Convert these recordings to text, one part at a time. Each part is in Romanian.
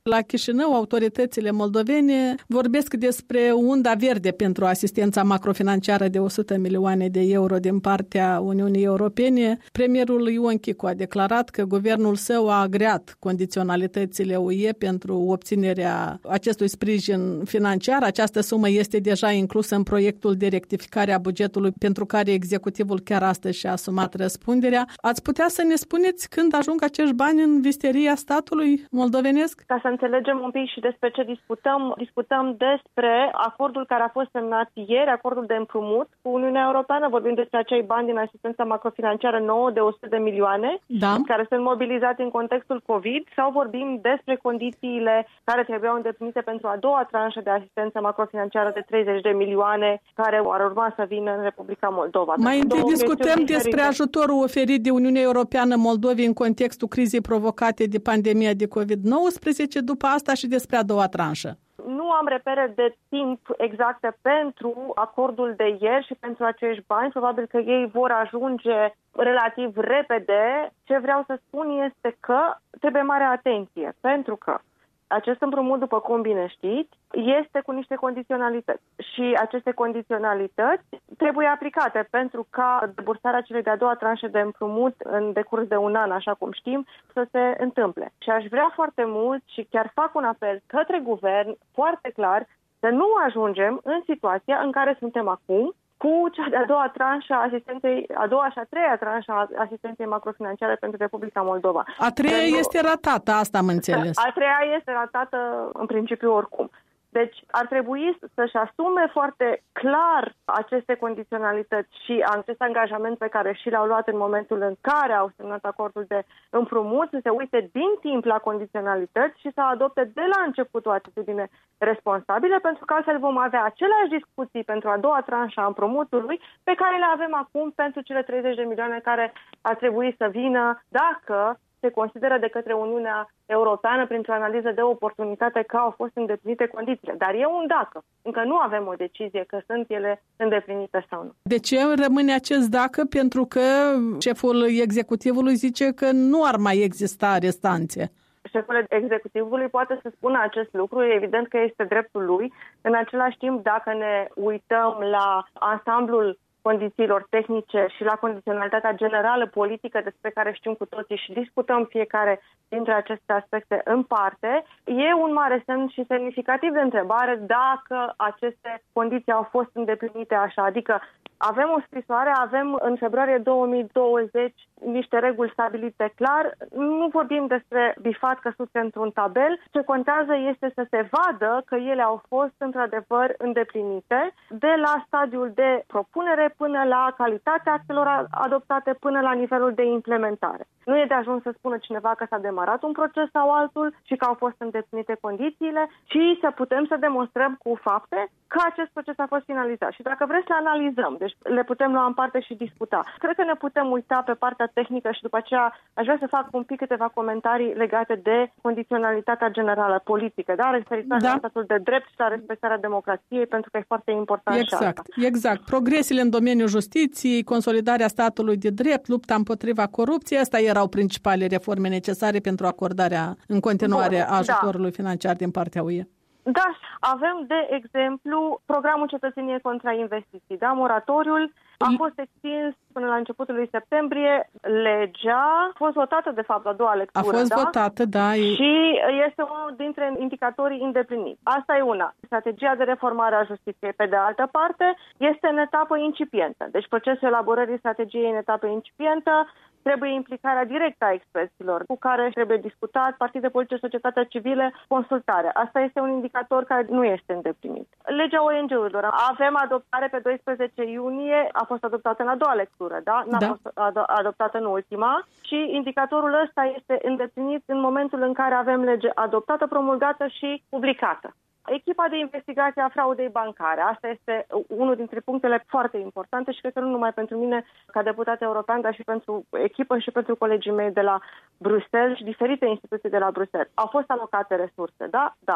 La Chișinău, autoritățile moldovene vorbesc despre unda verde pentru asistența macrofinanciară de 100 milioane de euro din partea Uniunii Europene. Premierul Ion Chicu a declarat că guvernul său a agreat condiționalitățile UE pentru obținerea acestui sprijin financiar. Această sumă este deja inclusă în proiectul de rectificare a bugetului pentru care executivul chiar astăzi și-a asumat răspunderea. Ați putea să ne spuneți când ajung acești bani în visteria statului moldovenesc? Ca să înțelegem un pic și despre ce discutăm despre acordul care a fost semnat ieri, acordul de împrumut cu Uniunea Europeană. Vorbim despre acei bani din asistența macrofinanciară nouă de 100 de milioane, care sunt mobilizați în contextul COVID, sau vorbim despre condițiile care trebuiau îndeplinite pentru a doua tranșă de asistență macrofinanciară de 30 de milioane care ar urma să vină în Republica Moldova. Mai întâi discutăm despre ajutorul oferit de Uniunea Europeană Moldovei în contextul crizei provocate de pandemia de COVID-19, după asta și despre a doua tranșă. Nu am repere de timp exacte pentru acordul de ieri și pentru acești bani. Probabil că ei vor ajunge relativ repede. Ce vreau să spun este că trebuie mare atenție, pentru că acest împrumut, după cum bine știți, este cu niște condiționalități și aceste condiționalități trebuie aplicate pentru ca debursarea celei de-a doua tranșe de împrumut în decurs de un an, așa cum știm, să se întâmple. Și aș vrea foarte mult și chiar fac un apel către guvern foarte clar să nu ajungem în situația în care suntem acum, cu cea de-a doua tranșă a asistenței, a doua și a treia tranșă a asistenței macrofinanciare pentru Republica Moldova. A treia este ratată, asta am înțeles. A treia este ratată în principiu oricum. Deci ar trebui să-și asume foarte clar aceste condiționalități și acest angajament pe care și l-au luat în momentul în care au semnat acordul de împrumut, să se uite din timp la condiționalități și să adopte de la început o atitudine responsabilă, pentru că altfel vom avea aceleași discuții pentru a doua tranșă a împrumutului pe care le avem acum pentru cele 30 de milioane care ar trebui să vină dacă se consideră de către Uniunea Europeană printr-o analiză de oportunitate că au fost îndeplinite condițiile. Dar e un dacă. Încă nu avem o decizie că sunt ele îndeplinite sau nu. De ce rămâne acest dacă? Pentru că șeful executivului zice că nu ar mai exista restanțe. Șeful executivului poate să spună acest lucru, e evident că este dreptul lui. În același timp, dacă ne uităm la ansamblul condițiilor tehnice și la condiționalitatea generală politică despre care știm cu toții și discutăm fiecare dintre aceste aspecte în parte, e un mare semn și semnificativ de întrebare dacă aceste condiții au fost îndeplinite așa. Adică avem o scrisoare, avem în februarie 2020 niște reguli stabilite clar, nu vorbim despre bifat căsute într-un tabel, ce contează este să se vadă că ele au fost într-adevăr îndeplinite de la stadiul de propunere până la calitatea actelor adoptate până la nivelul de implementare. Nu e de ajuns să spună cineva că s-a demarat un proces sau altul și că au fost îndeplinite condițiile, ci să putem să demonstrăm cu fapte că acest proces a fost finalizat. Și dacă vreți să analizăm, deci le putem lua în parte și discuta. Cred că ne putem uita pe partea tehnică și după aceea aș vrea să fac un pic câteva comentarii legate de condiționalitatea generală politică, da? Referitoare la statul de drept și la respectarea democrației, pentru că e foarte important și asta. Exact. Progresele în domeniul justiției, consolidarea statului de drept, lupta împotriva corupției, astea erau principale reforme necesare pentru acordarea în continuare a ajutorului financiar din partea UE. Da, avem, de exemplu, programul Cetățenie contra investiții, da? Moratoriul a fost extins până la începutul lui septembrie. Legea a fost votată, de fapt, la doua lectură. A fost votată, da. Și este unul dintre indicatorii îndepliniți. Asta e una. Strategia de reformare a justiției, pe de altă parte, este în etapă incipientă. Deci procesul elaborării strategiei în etapă incipientă, trebuie implicarea directă a experților cu care trebuie discutat, partide politice, societatea civilă, consultare. Asta este un indicator care nu este îndeplinit. Legea ONG-urilor. Avem adoptare pe 12 iunie, a fost adoptată în a doua lectură, da? N-a fost adoptată în ultima și indicatorul ăsta este îndeplinit în momentul în care avem lege adoptată, promulgată și publicată. Echipa de investigație a fraudei bancare. Asta este unul dintre punctele foarte importante și cred că nu numai pentru mine ca deputat european, dar și pentru echipă și pentru colegii mei de la Bruxelles și diferite instituții de la Bruxelles. Au fost alocate resurse, da? Da.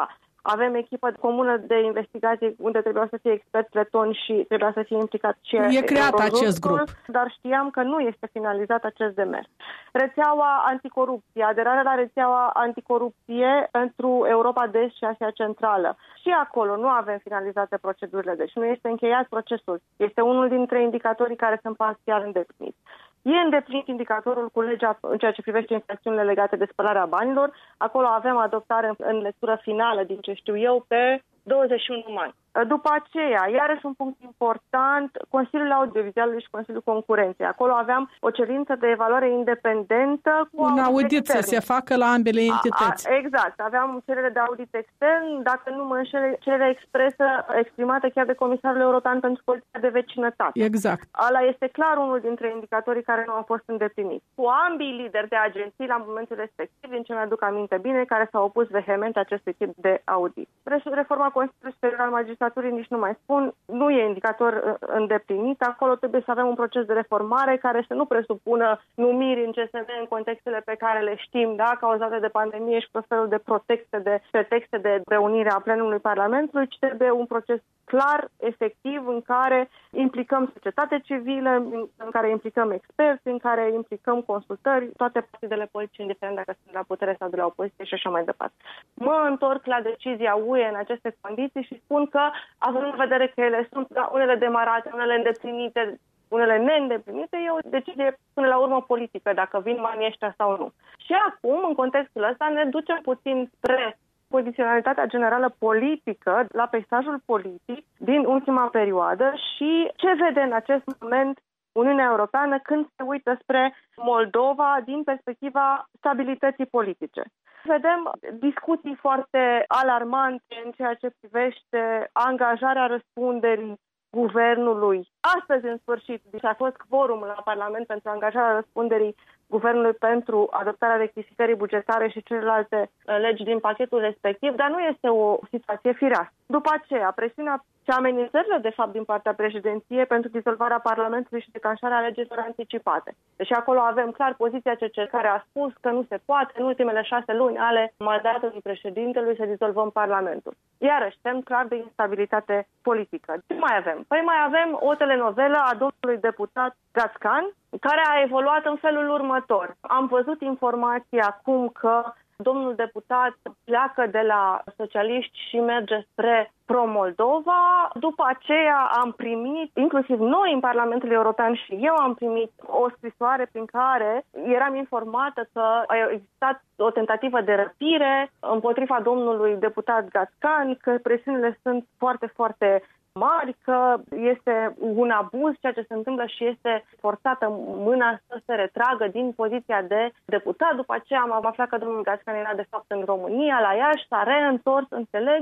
avem echipă comună de investigație unde trebuia să fie experți letoni și trebuia să fie implicat și e creat acest grup. Dar știam că nu este finalizat acest demers. Rețeaua anticorupție, aderarea la rețeaua anticorupție pentru Europa de Est și Asia Centrală. Și acolo nu avem finalizate procedurile, deci nu este încheiat procesul. Este unul dintre indicatorii care sunt parțial îndepliniți. E îndeplinit indicatorul cu legea în ceea ce privește infracțiunile legate de spălarea banilor. Acolo avem adoptare în lectură finală, din ce știu eu, pe 21 mai. După aceea, iarăși un punct important, Consiliul Audiovizualului și Consiliul Concurenței. Acolo aveam o cerință de evaluare independentă cu un audit să se facă la ambele entități. Exact. Aveam cerere de audit extern, dacă nu mă înșel, cerere expresă exprimată chiar de Comisarul European pentru Politica de Vecinătate. Exact. Ala este clar unul dintre indicatorii care nu au fost îndepliniți. Cu ambii lideri de agenții la momentul respectiv, din ce mi-aduc aminte bine, care s-au opus vehement acestui tip de audit. Reforma Consiliului Superior al Magistraturii, nici nu mai spun, nu e indicator îndeplinit. Acolo trebuie să avem un proces de reformare care să nu presupună numiri în CSM în contextele pe care le știm, da, cauzate de pandemie și tot felul de pretexte de reunire a plenului Parlamentului, ci trebuie un proces clar, efectiv, în care implicăm societate civilă, în care implicăm experți, în care implicăm consultări, toate partidele politice, indiferent dacă sunt la putere sau de la opoziție și așa mai departe. Mă întorc la decizia UE în aceste condiții și spun că, având în vedere că ele sunt unele demarate, unele îndeplinite, unele neîndeplinite, e o decizie până la urmă politică, dacă vin banii ăștia sau nu. Și acum, în contextul ăsta, ne ducem puțin spre condiționalitatea generală politică, la peisajul politic din ultima perioadă și ce vede în acest moment Uniunea Europeană când se uită spre Moldova din perspectiva stabilității politice. Vedem discuții foarte alarmante în ceea ce privește angajarea răspunderii guvernului. Astăzi, în sfârșit, a fost quorum la Parlament pentru angajarea răspunderii guvernului pentru adoptarea rectificării bugetare și celelalte legi din pachetul respectiv, dar nu este o situație firească. După aceea, presiunea și amenințările, de fapt, din partea președinției pentru dizolvarea Parlamentului și declanșarea alegerilor anticipate. Deci acolo avem clar poziția CCR, care a spus că nu se poate în ultimele 6 luni ale mandatului președintelui să dizolvăm Parlamentul. Iarăși, semn clar de instabilitate politică. Ce mai avem? Păi mai avem o telenovelă a domnului deputat Gackan, care a evoluat în felul următor. Am văzut informații acum că domnul deputat pleacă de la socialiști și merge spre pro-Moldova. După aceea am primit, inclusiv noi în Parlamentul European și eu am primit o scrisoare prin care eram informată că a existat o tentativă de răpire împotriva domnului deputat Gackan, că presiunile sunt foarte, foarte mari, că este un abuz ceea ce se întâmplă și este forțată mâna să se retragă din poziția de deputat. După aceea am aflat că domnul Gackan era de fapt în România, la Iași, s-a reîntors, înțeleg,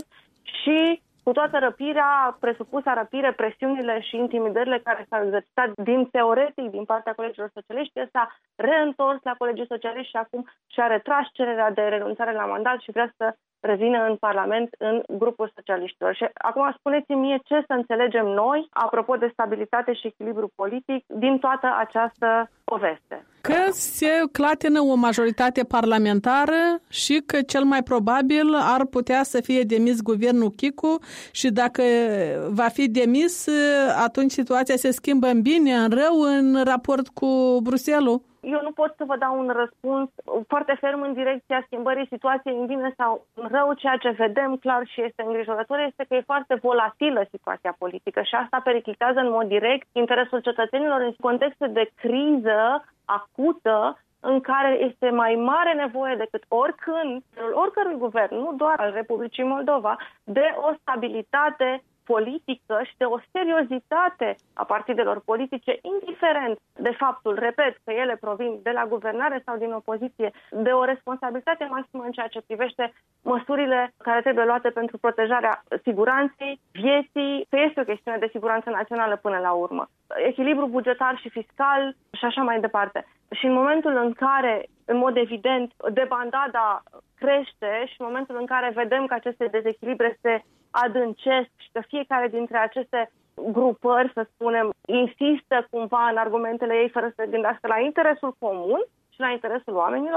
și cu toată răpirea, presupusa răpire, presiunile și intimidările care s-au exercitat din teoretic din partea colegilor socialiști, el s-a reîntors la colegii socialiști și acum și-a retras cererea de renunțare la mandat și vrea să revină în Parlament în grupul socialiștilor. Și acum spuneți-mi mie ce să înțelegem noi, apropo de stabilitate și echilibru politic, din toată această poveste. Că se clatină o majoritate parlamentară și că cel mai probabil ar putea să fie demis guvernul Chicu și dacă va fi demis, atunci situația se schimbă în bine, în rău, în raport cu Bruxelles. Eu nu pot să vă dau un răspuns foarte ferm în direcția schimbării situației în bine sau în rău. Ceea ce vedem clar și este îngrijorător este că e foarte volatilă situația politică și asta periclitează în mod direct interesul cetățenilor în contexte de criză acută în care este mai mare nevoie decât oricând, oricărui guvern, nu doar al Republicii Moldova, de o stabilitate politică și de o seriozitate a partidelor politice, indiferent de faptul, repet, că ele provin de la guvernare sau din opoziție, de o responsabilitate maximă în ceea ce privește măsurile care trebuie luate pentru protejarea siguranței, vieții, că este o chestiune de siguranță națională până la urmă. Echilibru bugetar și fiscal și așa mai departe. Și în momentul în care, în mod evident, debandada crește și în momentul în care vedem că aceste dezechilibre se adâncesc și că fiecare dintre aceste grupări, să spunem, insistă cumva în argumentele ei fără să gândească la interesul comun și la interesul oamenilor,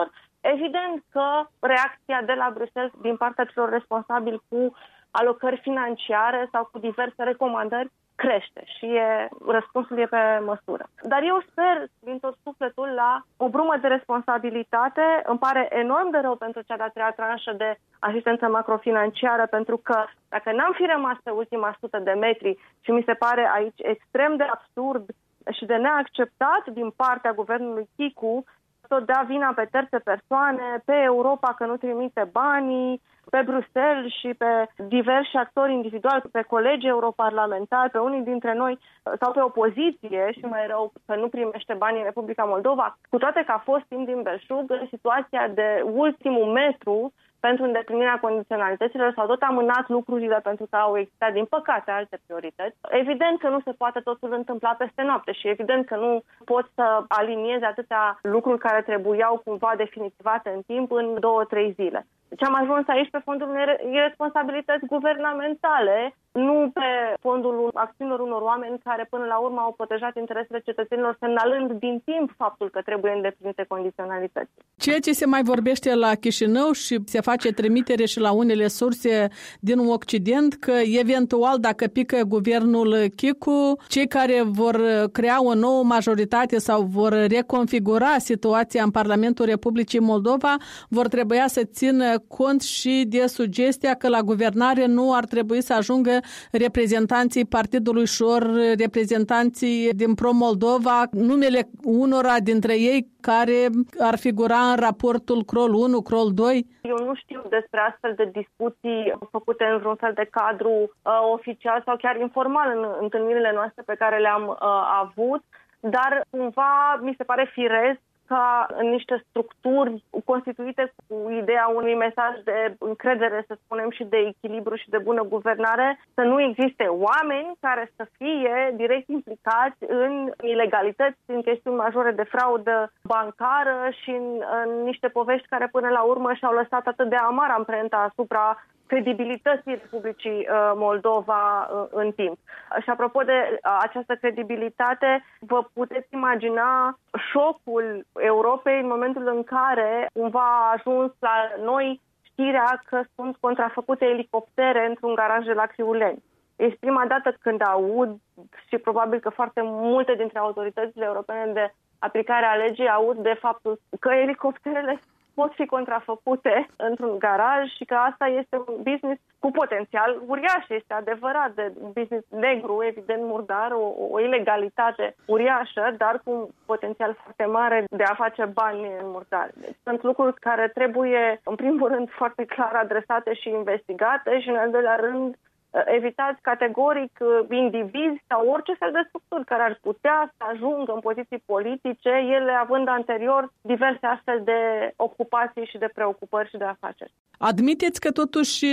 Evident că reacția de la Bruxelles din partea celor responsabili cu alocări financiare sau cu diverse recomandări crește și răspunsul e pe măsură. Dar eu sper din tot sufletul la o brumă de responsabilitate. Îmi pare enorm de rău pentru cea de-a treia tranșă de asistență macrofinanciară, pentru că dacă n-am fi rămas pe ultima 100 de metri, și mi se pare aici extrem de absurd și de neacceptat din partea guvernului Chicu, tot dea vina pe terțe persoane, pe Europa că nu trimite banii, pe Bruxelles și pe diversi actori individuali, pe colegi europarlamentari, pe unii dintre noi sau pe opoziție și mai rău că nu primește banii în Republica Moldova, cu toate că a fost timp din belșug în situația de ultimul metru pentru îndeplinirea condiționalităților, s-au tot amânat lucrurile pentru că au existat, din păcate, alte priorități. Evident că nu se poate totul întâmpla peste noapte și evident că nu poți să aliniezi atâtea lucruri care trebuiau cumva definitivate în timp în 2-3 zile. Deci am ajuns aici pe fondul unei iresponsabilități guvernamentale, nu pe fondul acțiunilor unor oameni care până la urmă au protejat interesele cetățenilor, semnalând din timp faptul că trebuie îndeplinite condiționalități. Ceea ce se mai vorbește la Chișinău și se face trimitere și la unele surse din Occident, că eventual dacă pică guvernul Chicu, cei care vor crea o nouă majoritate sau vor reconfigura situația în Parlamentul Republicii Moldova, vor trebui să țină cont și de sugestia că la guvernare nu ar trebui să ajungă reprezentanții Partidului Șor, reprezentanții din Pro-Moldova, numele unora dintre ei care ar figura în raportul CROL 1, CROL 2? Eu nu știu despre astfel de discuții făcute în vreun fel de cadru oficial sau chiar informal în întâlnirile noastre pe care le-am avut, dar cumva mi se pare firesc ca în niște structuri constituite cu ideea unui mesaj de încredere, să spunem, și de echilibru și de bună guvernare, să nu existe oameni care să fie direct implicați în ilegalități, în chestiuni majore de fraudă bancară și în niște povești care până la urmă și-au lăsat atât de amară amprenta asupra credibilității Republicii Moldova în timp. Și apropo de această credibilitate, vă puteți imagina șocul Europei în momentul în care cumva a ajuns la noi știrea că sunt contrafăcute elicoptere într-un garaj de la Criuleni. Este prima dată când aud, și probabil că foarte multe dintre autoritățile europene de aplicare a legii aud de faptul că elicopterele pot fi contrafăcute într-un garaj și că asta este un business cu potențial uriaș, este adevărat, de un business negru, evident murdar, o ilegalitate uriașă, dar cu un potențial foarte mare de a face bani în murdare. Deci sunt lucruri care trebuie, în primul rând, foarte clar adresate și investigate și, în al doilea rând, evitați categoric indivizi sau orice fel de structuri care ar putea să ajungă în poziții politice, ele având anterior diverse astfel de ocupații și de preocupări și de afaceri. Admiteți că totuși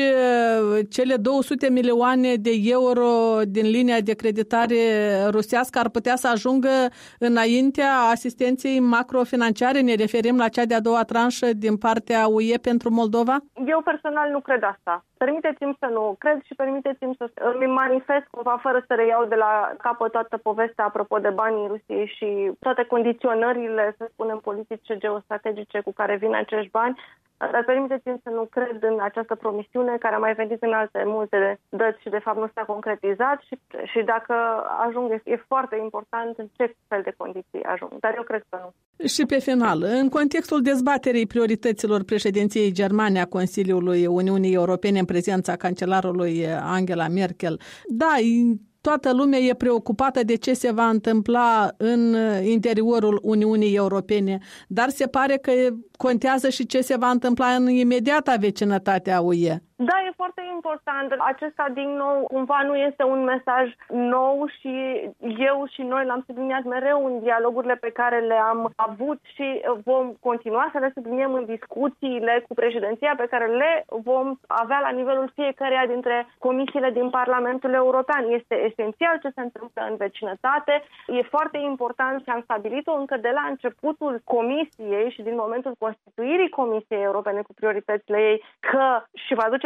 cele 200 milioane de euro din linia de creditare rusească ar putea să ajungă înaintea asistenței macrofinanciare? Ne referim la cea de-a doua tranșă din partea UE pentru Moldova? Eu personal nu cred asta. Permiteți-mi să nu cred și permiteți-mi să îmi manifest cumva, fără să reiau de la capăt toată povestea apropo de banii Rusiei și toate condiționările, să spunem, politice, geostrategice cu care vin acești bani. Dar permiteți-mi să nu cred în această promisiune care a mai venit în alte multe dăți și de fapt nu s-a concretizat și dacă ajung, e foarte important în ce fel de condiții ajung. Dar eu cred că nu. Și pe final, în contextul dezbaterii priorităților președinției germane a Consiliului Uniunii Europene în prezența cancelarului Angela Merkel, da, toată lumea e preocupată de ce se va întâmpla în interiorul Uniunii Europene, dar se pare că contează și ce se va întâmpla în imediata vecinătate a UE. Da, e foarte important. Acesta, din nou, cumva nu este un mesaj nou și eu și noi l-am subliniat mereu în dialogurile pe care le-am avut și vom continua să le subliniem în discuțiile cu președinția pe care le vom avea la nivelul fiecăreia dintre comisiile din Parlamentul European. Este esențial ce se întâmplă în vecinătate. E foarte important și am stabilit-o încă de la începutul comisiei și din momentul constituirii Comisiei Europene cu prioritățile ei, că, și vă aduceți aminte,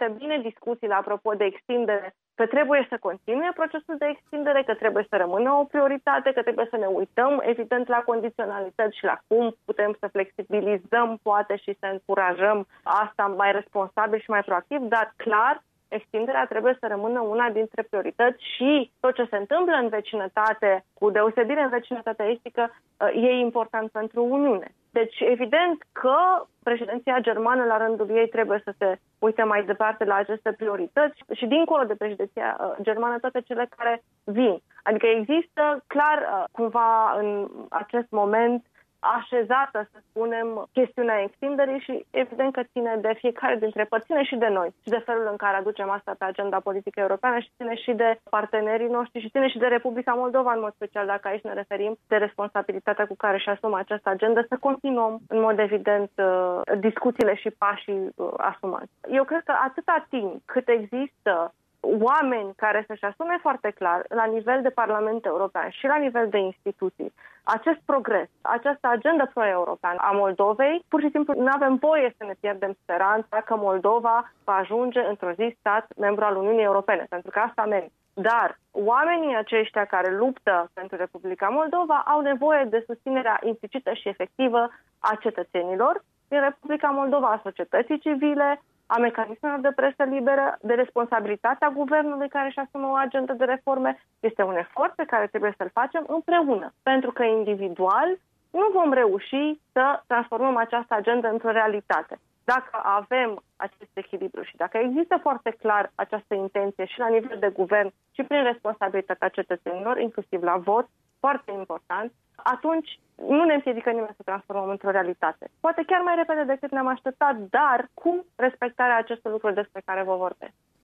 foarte bine discuțiile apropo de extindere, că trebuie să continue procesul de extindere, că trebuie să rămână o prioritate, că trebuie să ne uităm, evident, la condiționalități și la cum putem să flexibilizăm, poate, și să încurajăm asta mai responsabil și mai proactiv, dar clar, extinderea trebuie să rămână una dintre priorități și tot ce se întâmplă în vecinătate, cu deosebire în vecinătatea estică, e important pentru Uniune. Deci, evident că președinția germană, la rândul ei, trebuie să se uite mai departe la aceste priorități și dincolo de președinția germană, toate cele care vin. Adică există clar, cumva, în acest moment, așezată, să spunem, chestiunea extinderii și evident că ține de fiecare dintre părți, ține și de noi și de felul în care aducem asta pe agenda politică europeană și ține și de partenerii noștri și ține și de Republica Moldova, în mod special, dacă aici ne referim de responsabilitatea cu care își asumă această agendă, să continuăm, în mod evident, discuțiile și pașii asumați. Eu cred că atâta timp cât există oameni care să-și asume foarte clar, la nivel de Parlament European și la nivel de instituții, acest progres, această agendă pro-europeană a Moldovei, pur și simplu nu avem voie să ne pierdem speranța că Moldova va ajunge într-o zi stat membru al Uniunii Europene, pentru că asta merită. Dar oamenii aceștia care luptă pentru Republica Moldova au nevoie de susținerea implicită și efectivă a cetățenilor din Republica Moldova, a societății civile, a mecanismelor de presă liberă, de responsabilitatea guvernului care își asumă o agendă de reforme. Este un efort pe care trebuie să-l facem împreună, pentru că individual nu vom reuși să transformăm această agendă într-o realitate. Dacă avem acest echilibru și dacă există foarte clar această intenție și la nivel de guvern și prin responsabilitatea cetățenilor, inclusiv la vot, foarte important, atunci nu ne împiedică nimeni să transformăm într-o realitate. Poate chiar mai repede decât ne-am așteptat, dar cu respectarea acestor lucruri despre care vă vorbesc.